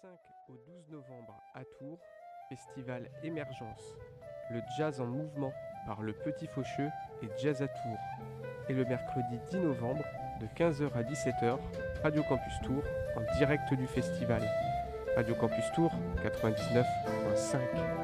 5 au 12 novembre à Tours, festival Émergence, le jazz en mouvement par le Petit Faucheux et Jazz à Tours. Et le mercredi 10 novembre, de 15h à 17h, Radio Campus Tours en direct du festival. Radio Campus Tours 99.5.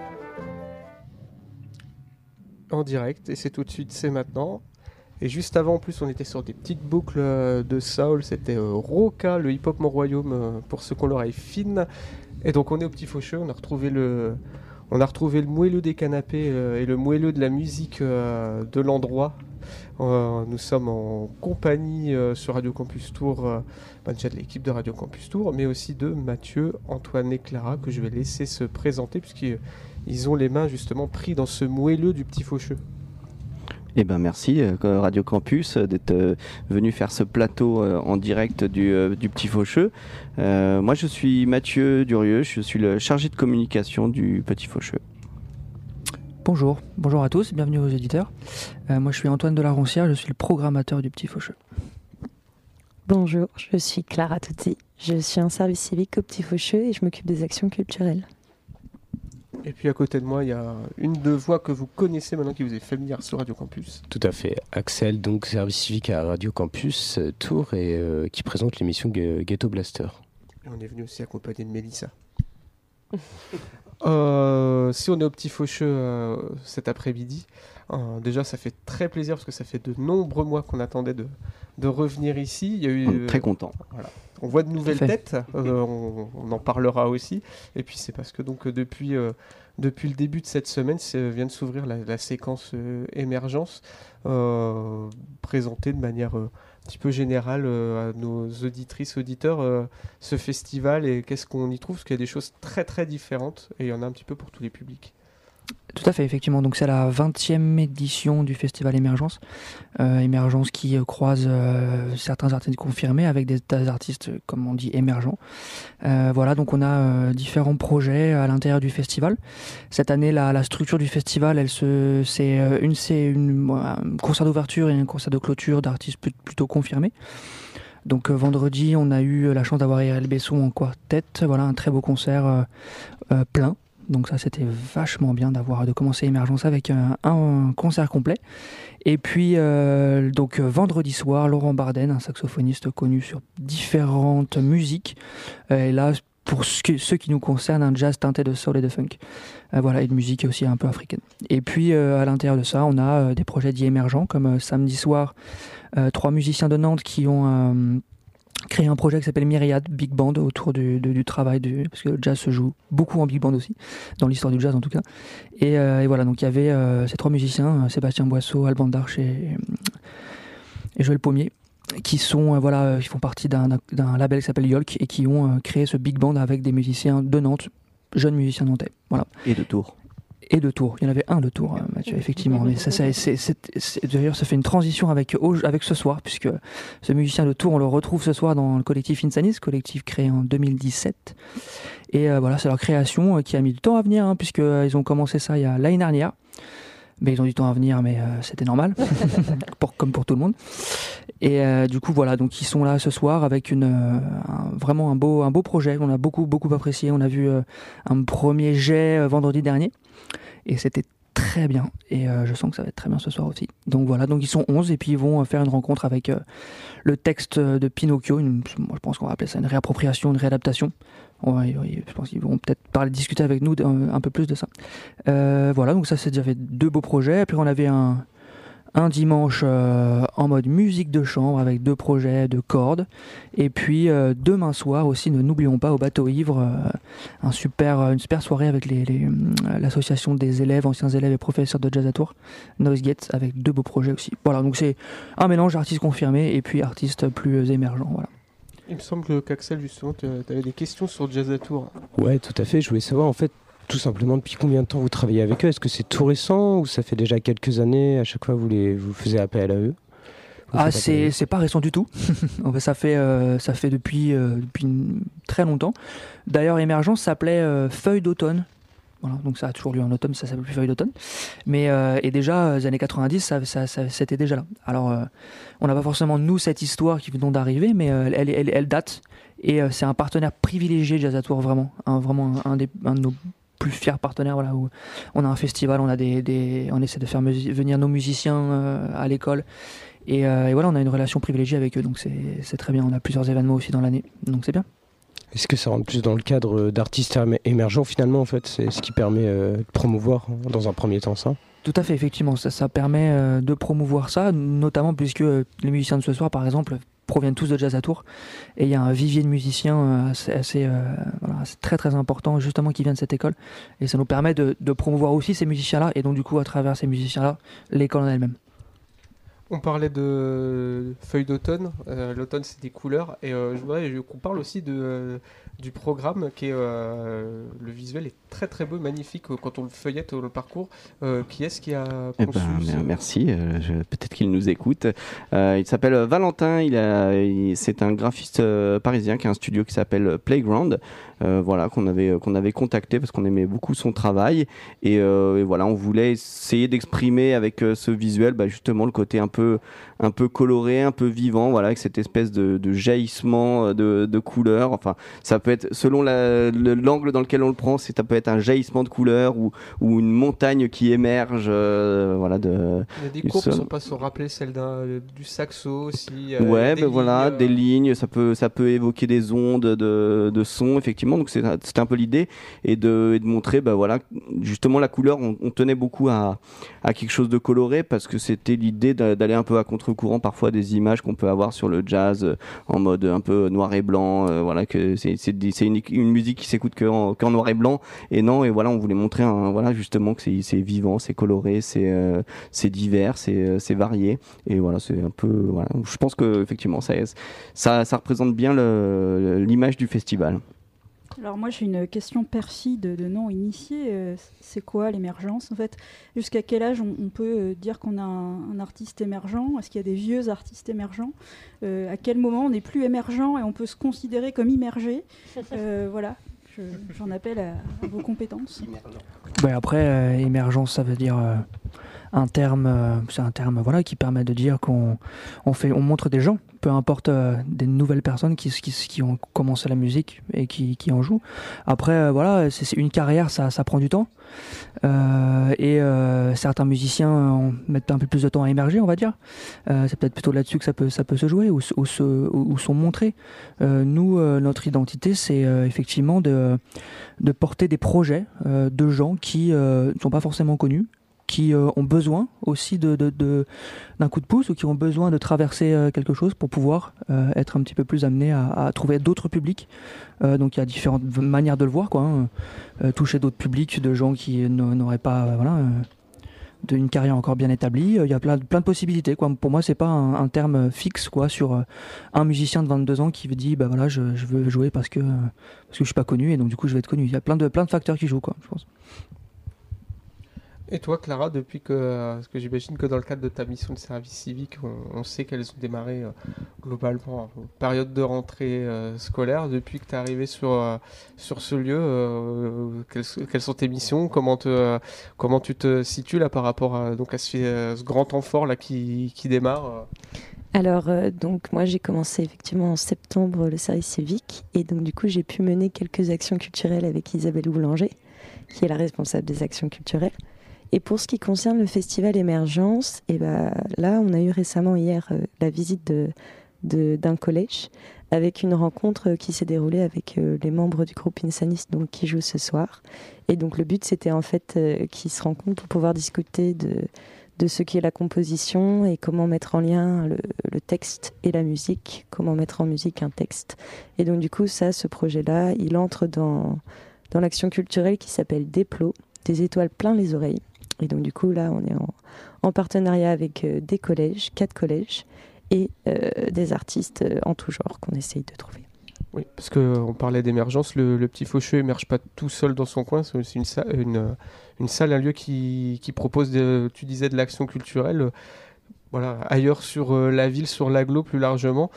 En direct, et c'est tout de suite, c'est maintenant. Et juste avant, en plus, on était sur des petites boucles de soul. C'était Roca, le hip-hop Mon Royaume, pour ceux qui ont l'oreille fine. Et donc, on est au Petit Faucheux. On a retrouvé le moelleux des canapés et le moelleux de la musique de l'endroit. Nous sommes en compagnie sur Radio Campus Tours, déjà de l'équipe de Radio Campus Tours, mais aussi de Mathieu, Antoine et Clara, que je vais laisser se présenter, puisqu'ils ont les mains justement pris dans ce moelleux du Petit Faucheux. Eh ben merci Radio Campus d'être venu faire ce plateau en direct du Petit Faucheux. Moi je suis Mathieu Durieux, je suis le chargé de communication du Petit Faucheux. Bonjour à tous, bienvenue aux auditeurs. Moi je suis Antoine de la Roncière, je suis le programmateur du Petit Faucheux. Bonjour, je suis Clara Tutti, je suis en service civique au Petit Faucheux et je m'occupe des actions culturelles. Et puis à côté de moi, il y a une de voix que vous connaissez maintenant, qui vous est familière sur Radio Campus. Tout à fait. Axel, donc service civique à Radio Campus Tours et qui présente l'émission Ghetto Blaster. Et on est venu aussi accompagné de Mélissa. Si on est au Petit Faucheux cet après-midi, déjà ça fait très plaisir parce que ça fait de nombreux mois qu'on attendait de revenir ici. Il y a eu, on est très content. Voilà. On voit de nouvelles têtes, on en parlera aussi. Et puis c'est parce que donc depuis le début de cette semaine, vient de s'ouvrir la séquence émergence, présentée de manière un petit peu générale à nos auditrices, auditeurs, ce festival et qu'est-ce qu'on y trouve, parce qu'il y a des choses très très différentes et il y en a un petit peu pour tous les publics. Tout à fait, effectivement. Donc c'est la 20e édition du festival Émergence. Émergence qui croise certains artistes confirmés avec des artistes, comme on dit, émergents. Voilà, donc on a différents projets à l'intérieur du festival. Cette année, la structure du festival, c'est un concert d'ouverture et un concert de clôture d'artistes plutôt confirmés. Donc vendredi, on a eu la chance d'avoir Ariel Besson en quartet. Voilà, un très beau concert plein. Donc ça, c'était vachement bien de commencer Émergence avec un concert complet. Et puis, vendredi soir, Laurent Barden, un saxophoniste connu sur différentes musiques. Et là, pour ceux qui nous concernent, un jazz teinté de soul et de funk. Voilà, et de musique aussi un peu africaine. Et puis, à l'intérieur de ça, on a des projets dits émergents, comme samedi soir, 3 musiciens de Nantes qui ont créé un projet qui s'appelle Myriade Big Band autour du travail parce que le jazz se joue beaucoup en big band aussi, dans l'histoire du jazz en tout cas. Et voilà, donc il y avait ces 3 musiciens, Sébastien Boisseau, Alban Darche et Joël Pommier, qui sont ils font partie d'un label qui s'appelle Yolk et qui ont créé ce big band avec des musiciens de Nantes, jeunes musiciens nantais. Voilà. Et de Tours. Et de Tours. Il y en avait un de Tours, Mathieu, effectivement. Mais d'ailleurs, ça fait une transition avec ce soir, puisque ce musicien de Tours, on le retrouve ce soir dans le collectif Insanis, collectif créé en 2017. Et voilà, c'est leur création qui a mis du temps à venir, puisqu'ils ont commencé ça l'année dernière. Mais ils ont du temps à venir, mais c'était normal, comme pour tout le monde. Et du coup, voilà, donc ils sont là ce soir avec vraiment un beau projet. On a beaucoup apprécié. On a vu un premier jet vendredi dernier. Et c'était très bien. Et je sens que ça va être très bien ce soir aussi. Donc voilà, donc ils sont 11 et puis ils vont faire une rencontre avec le texte de Pinocchio. Moi, je pense qu'on va appeler ça une réappropriation, une réadaptation. Je pense qu'ils vont peut-être discuter avec nous un peu plus de ça. Voilà, donc ça c'est déjà fait 2 beaux projets. Après on avait un dimanche en mode musique de chambre avec 2 projets de cordes. Et puis demain soir aussi, n'oublions pas, au Bateau Ivre, une super soirée avec l'association des élèves, anciens élèves et professeurs de jazz à Tours, Noise Gate, avec 2 beaux projets aussi. Voilà, donc c'est un mélange d'artistes confirmés et puis artistes plus émergents. Voilà. Il me semble qu'Axel, justement, tu avais des questions sur Jazz à Tours. Ouais, tout à fait. Je voulais savoir, en fait, tout simplement, depuis combien de temps vous travaillez avec eux? Est-ce que c'est tout récent ou ça fait déjà quelques années, à chaque fois, vous faisiez appel à eux? C'est pas récent du tout. ça fait depuis très longtemps. D'ailleurs, Émergence s'appelait Feuille d'automne Voilà, donc ça a toujours lieu en automne, ça s'appelle plus Feuille d'automne. Mais et déjà, les années 90, c'était déjà là. Alors, on n'a pas forcément, nous, cette histoire qui venons d'arriver, mais elle date. Et c'est un partenaire privilégié de Jazzatour, vraiment. Vraiment un de nos plus fiers partenaires, voilà, où on a un festival, on essaie de faire venir nos musiciens à l'école. Et voilà, on a une relation privilégiée avec eux, donc c'est très bien. On a plusieurs événements aussi dans l'année, donc c'est bien. Est-ce que ça rentre plus dans le cadre d'artistes émergents finalement en fait? C'est ce qui permet de promouvoir dans un premier temps ça? Tout à fait, effectivement, ça permet de promouvoir ça, notamment puisque les musiciens de ce soir, par exemple, proviennent tous de Jazzatour, et il y a un vivier de musiciens assez très très important justement qui vient de cette école, et ça nous permet de promouvoir aussi ces musiciens-là, et donc du coup à travers ces musiciens-là, l'école en elle-même. On parlait de feuilles d'automne. L'automne, c'est des couleurs. Et je voudrais qu'on parle aussi du programme qui est... le visuel est très très beau, magnifique quand on le feuillette le parcours. Qui est-ce qui a conçu Merci. Peut-être qu'il nous écoute. Il s'appelle Valentin. C'est un graphiste parisien qui a un studio qui s'appelle Playground. Qu'on avait contacté parce qu'on aimait beaucoup son travail. Et voilà, on voulait essayer d'exprimer avec ce visuel justement le côté un peu coloré, un peu vivant, voilà, avec cette espèce de jaillissement de couleurs. Enfin, ça peut être, selon l'angle dans lequel on le prend, ça peut être un jaillissement de couleurs ou une montagne qui émerge. Il y a des courbes qui sont pas sans rappeler celles du saxo aussi. Des lignes, ça peut évoquer des ondes de son, effectivement. Donc c'était un peu l'idée, et de montrer, justement la couleur. On tenait beaucoup à quelque chose de coloré parce que c'était l'idée d'aller un peu à contre-courant parfois des images qu'on peut avoir sur le jazz en mode un peu noir et blanc, que c'est une musique qui s'écoute qu'en noir et blanc, et on voulait montrer justement que c'est vivant, c'est coloré, c'est divers, c'est varié, et voilà, c'est un peu, je pense que effectivement ça représente bien l'image du festival. Alors moi j'ai une question perfide de non-initié. C'est quoi l'émergence en fait? Jusqu'à quel âge on peut dire qu'on a un artiste émergent? Est-ce qu'il y a des vieux artistes émergents? À quel moment on n'est plus émergent et on peut se considérer comme immergé? Voilà, j'en appelle à vos compétences. Après, émergence, ça veut dire c'est un terme qui permet de dire qu'on montre des gens, peu importe des nouvelles personnes qui ont commencé la musique et qui en jouent. Après, c'est une carrière, ça prend du temps. Et certains musiciens mettent un peu plus de temps à émerger, on va dire. C'est peut-être plutôt là-dessus que ça peut se jouer ou sont montrés. Nous, notre identité, c'est effectivement de porter des projets de gens qui ne sont pas forcément connus, qui ont besoin aussi d'un coup de pouce, ou qui ont besoin de traverser quelque chose pour pouvoir être un petit peu plus amenés à trouver d'autres publics. Donc il y a différentes manières de le voir, toucher d'autres publics, de gens qui n'auraient pas une carrière encore bien établie. Il y a plein de possibilités, Pour moi, c'est pas un terme fixe sur un musicien de 22 ans qui dit je veux jouer parce que je suis pas connu, et donc du coup je vais être connu. Il y a plein de facteurs qui jouent, je pense. Et toi, Clara, depuis parce que j'imagine que dans le cadre de ta mission de service civique, on sait qu'elles ont démarré globalement en période de rentrée scolaire. Depuis que tu es arrivé sur ce lieu, quelles sont tes missions? Comment tu te situes là par rapport à ce grand temps fort là qui démarre Alors, donc moi j'ai commencé effectivement en septembre le service civique, et donc du coup j'ai pu mener quelques actions culturelles avec Isabelle Boulanger, qui est la responsable des actions culturelles. Et pour ce qui concerne le festival Émergence, là on a eu récemment hier la visite d'un collège, avec une rencontre qui s'est déroulée avec les membres du groupe Insanis, donc qui jouent ce soir. Et donc le but c'était en fait qu'ils se rencontrent pour pouvoir discuter de ce qu'est la composition et comment mettre en lien le texte et la musique, comment mettre en musique un texte. Et donc du coup ce projet-là, il entre dans l'action culturelle qui s'appelle Déplo, des étoiles plein les oreilles. Et donc du coup là on est en partenariat avec des collèges, 4 collèges, et des artistes en tout genre qu'on essaye de trouver. Oui, parce qu'on parlait d'émergence, le Petit Faucheux émerge pas tout seul dans son coin, c'est aussi une salle, un lieu qui propose, tu disais, de l'action culturelle. Ailleurs sur la ville, sur l'agglo plus largement,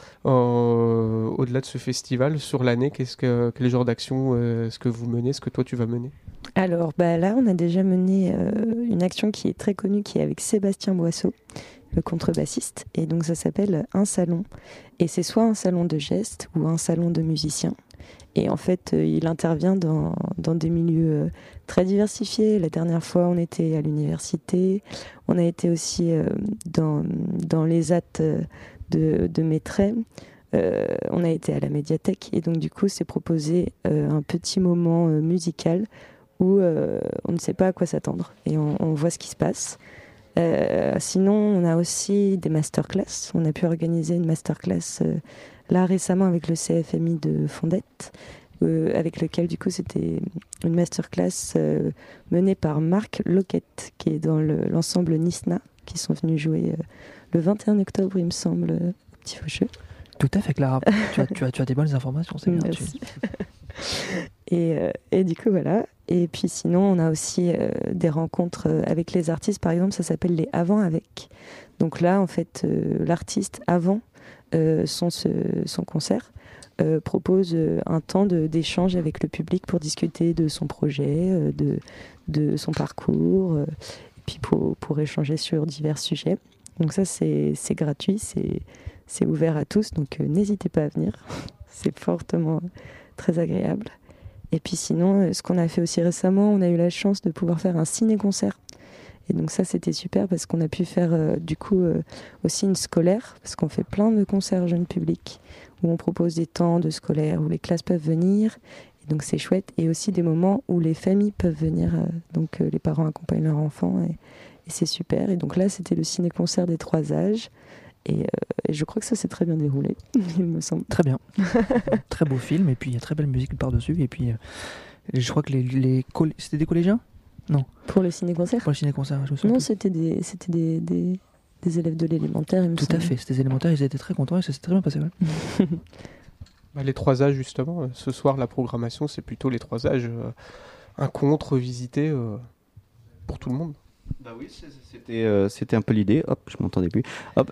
au-delà de ce festival, sur l'année, quel genre d'action est-ce que vous menez, est-ce que toi tu vas mener? Alors là, on a déjà mené une action qui est très connue, qui est avec Sébastien Boisseau, le contrebassiste. Et donc ça s'appelle Un salon. Et c'est soit un salon de gestes ou un salon de musiciens. Et en fait, il intervient dans des milieux très diversifiés. La dernière fois, on était à l'université. On a été aussi dans les AT de Maitret. On a été à la médiathèque. Et donc, du coup, c'est proposé un petit moment musical où on ne sait pas à quoi s'attendre. Et on voit ce qui se passe. Sinon, on a aussi des masterclass. On a pu organiser une masterclass là récemment avec le CFMI de Fondette, avec lequel du coup c'était une masterclass menée par Marc Loquette, qui est dans l'ensemble Nisna, qui sont venus jouer le 21 octobre, il me semble, au Petit Faucheux. Tout à fait, Clara. tu as des bonnes informations, c'est bien. Merci. Et du coup, voilà. Et puis sinon, on a aussi des rencontres avec les artistes. Par exemple, ça s'appelle les Avant Avec. Donc là, en fait, l'artiste, avant son concert, propose un temps d'échange avec le public pour discuter de son projet, de son parcours, et puis pour échanger sur divers sujets. Donc ça, c'est gratuit, c'est ouvert à tous, donc n'hésitez pas à venir. C'est fortement très agréable. Et puis sinon, ce qu'on a fait aussi récemment, on a eu la chance de pouvoir faire un ciné-concert. Et donc ça, c'était super parce qu'on a pu faire du coup aussi une scolaire, parce qu'on fait plein de concerts jeunes publics, où on propose des temps de scolaire, où les classes peuvent venir. Et donc c'est chouette. Et aussi des moments où les familles peuvent venir, donc les parents accompagnent leurs enfants. Et c'est super. Et donc là, c'était le ciné-concert des 3 âges. Et je crois que ça s'est très bien déroulé, il me semble. Très bien. Très beau film, et puis il y a très belle musique par-dessus. Et puis je crois que c'était des collégiens ? Non. Pour le ciné-concert ? Pour le ciné-concert, je me souviens. Non, c'était des élèves de l'élémentaire, il me semble. Tout à fait, c'était des élémentaires, ils étaient très contents et ça s'est très bien passé. Ouais. Les 3 âges, justement. Ce soir, la programmation, c'est plutôt les 3 âges. Un conte revisité pour tout le monde. Bah oui, c'était un peu l'idée. Hop, je m'entendais plus. Hop.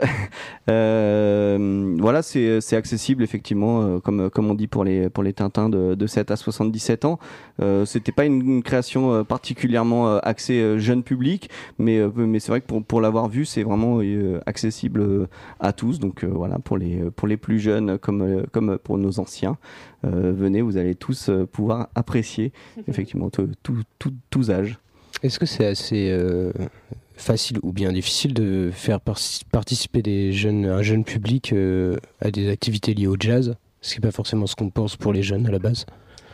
Voilà, c'est accessible effectivement, comme on dit pour les Tintins de 7 à 77 ans. C'était pas une création particulièrement axée jeune public, mais c'est vrai que pour l'avoir vu, c'est vraiment accessible à tous. Donc voilà, pour les plus jeunes comme pour nos anciens, venez, vous allez tous pouvoir apprécier effectivement tous âges. Est-ce que c'est assez facile ou bien difficile de faire participer un jeune public à des activités liées au jazz, ce qui n'est pas forcément ce qu'on pense pour les jeunes à la base?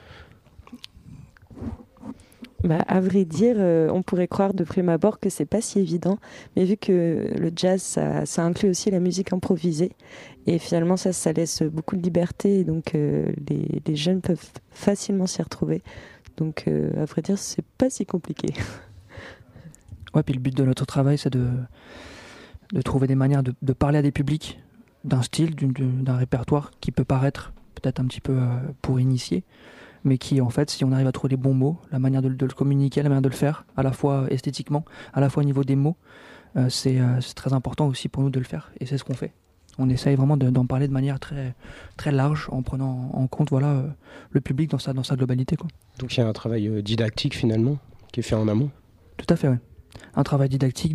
À vrai dire, on pourrait croire de prime abord que c'est pas si évident, mais vu que le jazz, ça inclut aussi la musique improvisée, et finalement ça laisse beaucoup de liberté, donc les jeunes peuvent facilement s'y retrouver. Donc, à vrai dire, c'est pas si compliqué. Ouais, puis le but de notre travail, c'est de trouver des manières de parler à des publics d'un style, d'un répertoire qui peut paraître peut-être un petit peu pour initier, mais qui, en fait, si on arrive à trouver les bons mots, la manière de le communiquer, la manière de le faire, à la fois esthétiquement, à la fois au niveau des mots, c'est très important aussi pour nous de le faire, et c'est ce qu'on fait. On essaye vraiment d'en parler de manière très, très large, en prenant en compte le public dans sa globalité, quoi. Donc il y a un travail didactique finalement, qui est fait en amont. Tout à fait, oui. Un travail didactique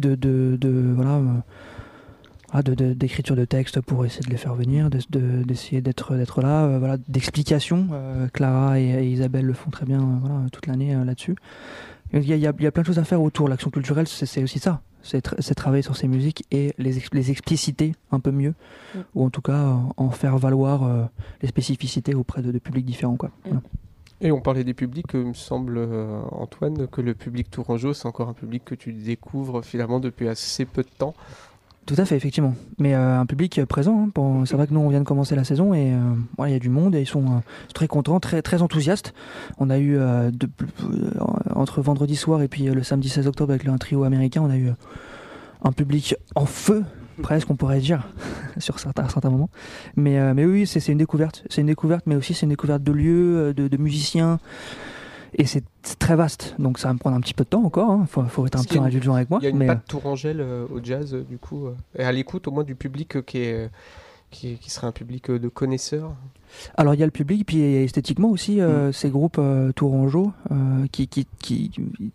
d'écriture de textes pour essayer de les faire venir, d'essayer d'être là, d'explication. Clara et Isabelle le font très bien toute l'année là-dessus. Il y a plein de choses à faire autour. L'action culturelle, c'est aussi ça. C'est travailler sur ces musiques et les expliciter un peu mieux, ou en tout cas en faire valoir les spécificités auprès de publics différents, quoi. Voilà. Et on parlait des publics, il me semble, Antoine, que le public tourangeau, c'est encore un public que tu découvres finalement depuis assez peu de temps. Tout à fait, effectivement. Mais un public présent. C'est vrai que nous, on vient de commencer la saison et il y a du monde et ils sont très contents, très, très enthousiastes. On a eu, entre vendredi soir et puis le samedi 16 octobre avec un trio américain, on a eu un public en feu, presque, on pourrait dire, sur certains moments. Mais oui, c'est une découverte. C'est une découverte, mais aussi c'est une découverte de lieux, de musiciens. Et c'est très vaste, donc ça va me prendre un petit peu de temps encore. Hein. Faut être un peu indulgent avec moi. Il y a une patte tourangelle au jazz, du coup, et à l'écoute au moins du public qui qui serait un public de connaisseurs? Alors il y a le public, puis esthétiquement aussi, ces groupes tourangeaux qui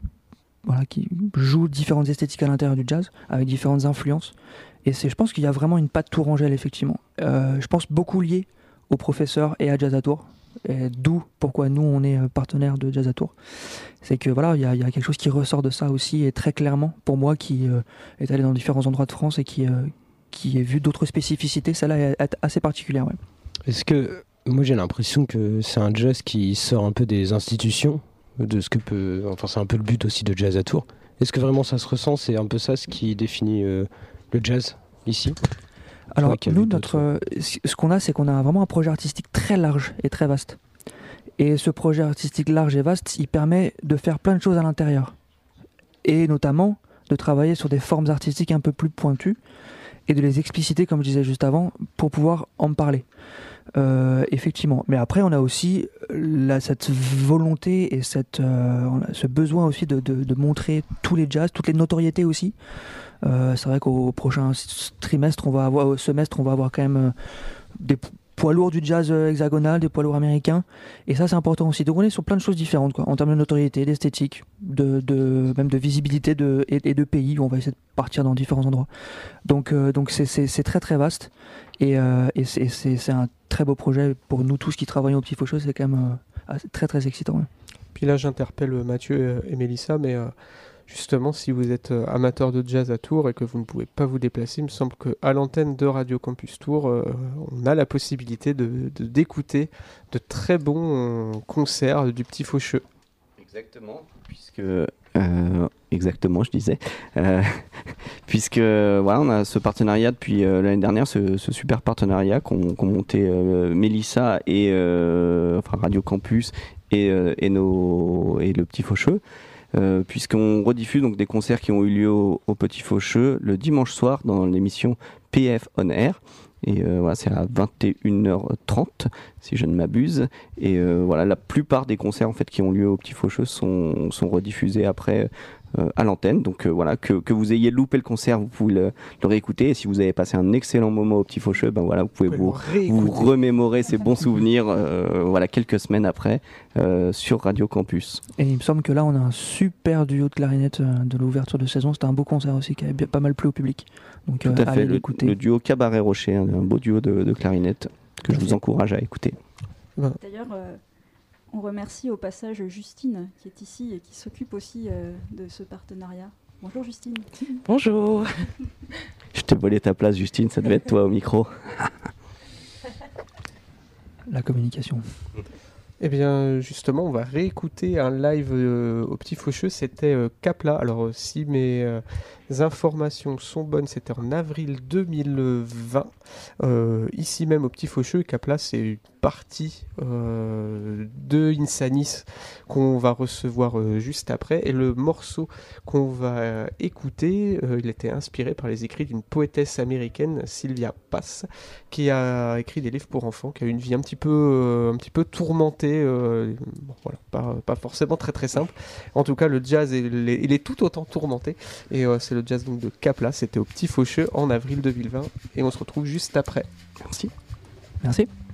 jouent différentes esthétiques à l'intérieur du jazz, avec différentes influences. Et je pense qu'il y a vraiment une patte tourangelle, effectivement. Je pense beaucoup lié aux professeurs et à Jazz à Tours. Et d'où pourquoi nous on est partenaire de Jazz à Tours. C'est que voilà, il y a quelque chose qui ressort de ça aussi, et très clairement pour moi qui est allé dans différents endroits de France et qui ai vu d'autres spécificités. Celle-là est assez particulière. Ouais. Est-ce que moi j'ai l'impression que c'est un jazz qui sort un peu des institutions, de ce que peut, enfin c'est un peu le but aussi de Jazz à Tours. Est-ce que vraiment ça se ressent? C'est un peu ça ce qui définit le jazz ici? Alors nous, ce qu'on a, c'est qu'on a vraiment un projet artistique très large et très vaste. Et ce projet artistique large et vaste, il permet de faire plein de choses à l'intérieur. Et notamment de travailler sur des formes artistiques un peu plus pointues et de les expliciter, comme je disais juste avant, pour pouvoir en parler. Effectivement. Mais après, on a aussi cette volonté et ce besoin aussi de montrer tous les jazz, toutes les notoriétés aussi. C'est vrai qu'au prochain semestre, on va avoir quand même des poids lourds du jazz hexagonal, des poids lourds américains. Et ça, c'est important aussi. Donc on est sur plein de choses différentes, quoi, en termes de notoriété, d'esthétique, même de visibilité et de pays. On va essayer de partir dans différents endroits. Donc c'est très très vaste. Et c'est un très beau projet pour nous tous qui travaillons au Petit Faucheux. C'est quand même très très excitant. Ouais. Puis là, j'interpelle Mathieu et Mélissa, mais justement, si vous êtes amateur de jazz à Tours et que vous ne pouvez pas vous déplacer, il me semble qu'à l'antenne de Radio Campus Tours, on a la possibilité d'écouter de très bons concerts du Petit Faucheux. Exactement, exactement, je disais. Puisque voilà, on a ce partenariat depuis l'année dernière, ce super partenariat qu'ont monté Mélissa et Radio Campus et le Petit Faucheux. Puisqu'on rediffuse donc des concerts qui ont eu lieu au Petit Faucheux le dimanche soir dans l'émission PF On Air. Et voilà, c'est à 21h30 si je ne m'abuse. Et voilà, la plupart des concerts en fait qui ont lieu au Petit Faucheux sont rediffusés après à l'antenne. Donc voilà, que vous ayez loupé le concert, vous pouvez le réécouter. Et si vous avez passé un excellent moment au Petit Faucheux, ben voilà, vous pouvez vous remémorer ces bons souvenirs voilà, quelques semaines après sur Radio Campus. Et il me semble que là, on a un super duo de clarinette de l'ouverture de saison. C'était un beau concert aussi qui avait pas mal plu au public. Donc, tout à fait, l'écouter. Le duo Cabaret Rocher, un beau duo de clarinette que je vous encourage à écouter. D'ailleurs, on remercie au passage Justine qui est ici et qui s'occupe aussi de ce partenariat. Bonjour Justine. Bonjour. Je t'ai volé ta place Justine, ça devait être toi au micro. La communication. Eh bien, justement, on va réécouter un live au Petit Faucheux. C'était Capla. Alors, si mes informations sont bonnes, c'était en avril 2020. Ici même au Petit Faucheux, Capla, c'est une partie de Insanis qu'on va recevoir juste après. Et le morceau qu'on va écouter, il était inspiré par les écrits d'une poétesse américaine, Sylvia Plath, qui a écrit des livres pour enfants, qui a eu une vie un petit peu tourmentée. Voilà, pas forcément très très simple. En tout cas, le jazz il est tout autant tourmenté. Et c'est le jazz donc de Capla. C'était au Petit Faucheux en avril 2020. Et on se retrouve juste après. Merci. Merci.